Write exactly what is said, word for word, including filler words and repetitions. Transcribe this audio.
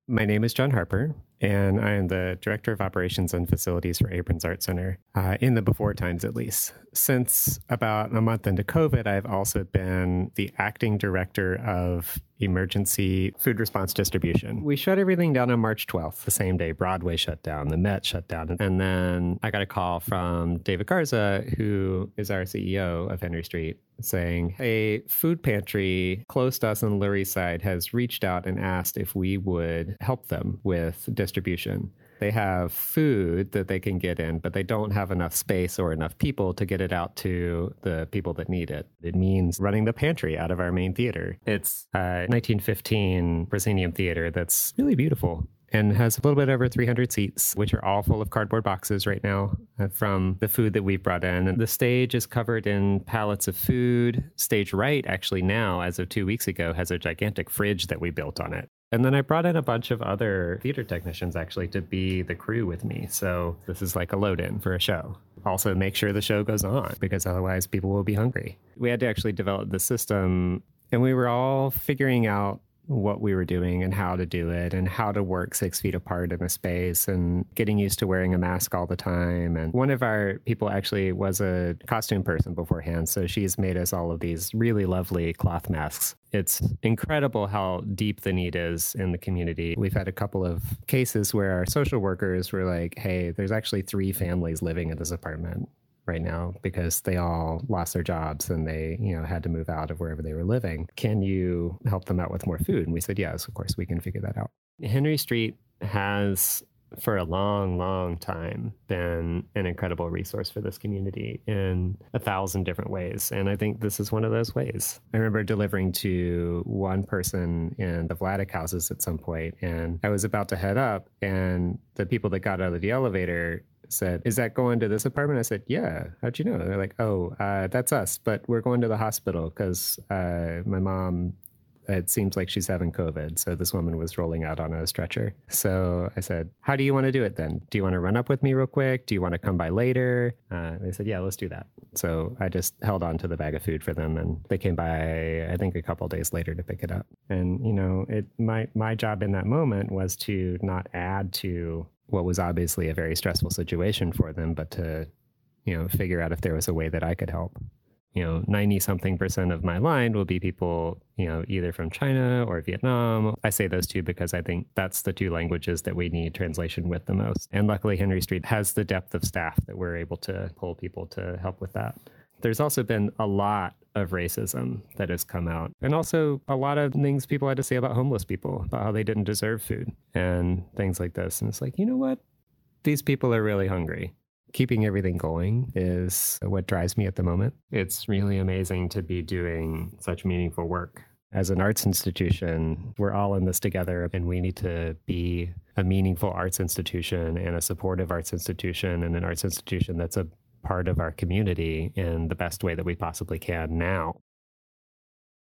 My name is John Harper, and I am the Director of Operations and Facilities for Aprons Art Center, uh, in the before times at least. Since about a month into COVID, I've also been the Acting Director of Emergency Food Response Distribution. We shut everything down on March twelfth, the same day Broadway shut down, the Met shut down. And then I got a call from David Garza, who is our C E O of Henry Street, saying, a food pantry close to us on the Lower East Side has reached out and asked if we would help them with distribution. They have food that they can get in, but they don't have enough space or enough people to get it out to the people that need it. It means running the pantry out of our main theater. It's a nineteen fifteen proscenium theater that's really beautiful and has a little bit over three hundred seats, which are all full of cardboard boxes right now uh, from the food that we've brought in. And the stage is covered in pallets of food. Stage right, actually now, as of two weeks ago, has a gigantic fridge that we built on it. And then I brought in a bunch of other theater technicians, actually, to be the crew with me. So this is like a load-in for a show. Also, make sure the show goes on, because otherwise people will be hungry. We had to actually develop the system, and we were all figuring out what we were doing and how to do it and how to work six feet apart in a space and getting used to wearing a mask all the time. And one of our people actually was a costume person beforehand, so she's made us all of these really lovely cloth masks. It's incredible how deep the need is in the community. We've had a couple of cases where our social workers were like, hey, there's actually three families living in this apartment right now because they all lost their jobs and they, you know, had to move out of wherever they were living. Can you help them out with more food? And we said, yes, of course, we can figure that out. Henry Street has, for a long, long time, been an incredible resource for this community in a thousand different ways. And I think this is one of those ways. I remember delivering to one person in the Vladeck houses at some point, and I was about to head up, and the people that got out of the elevator said, is that going to this apartment? I said, yeah. How'd you know? They're like, oh, uh, that's us, but we're going to the hospital because uh, my mom, it seems like she's having COVID. So this woman was rolling out on a stretcher. So I said, how do you want to do it then? Do you want to run up with me real quick? Do you want to come by later? Uh, they said, yeah, let's do that. So I just held on to the bag of food for them, and they came by, I think, a couple of days later to pick it up. And, you know, it my my job in that moment was to not add to what was obviously a very stressful situation for them, but to, you know, figure out if there was a way that I could help. You know, ninety something percent of my line will be people, you know, either from China or Vietnam. I say those two because I think that's the two languages that we need translation with the most. And luckily, Henry Street has the depth of staff that we're able to pull people to help with that. There's also been a lot of racism that has come out, and also a lot of things people had to say about homeless people, about how they didn't deserve food and things like this. And it's like, you know what? These people are really hungry. Keeping everything going is what drives me at the moment. It's really amazing to be doing such meaningful work. As an arts institution, we're all in this together, and we need to be a meaningful arts institution and a supportive arts institution and an arts institution that's a part of our community in the best way that we possibly can now.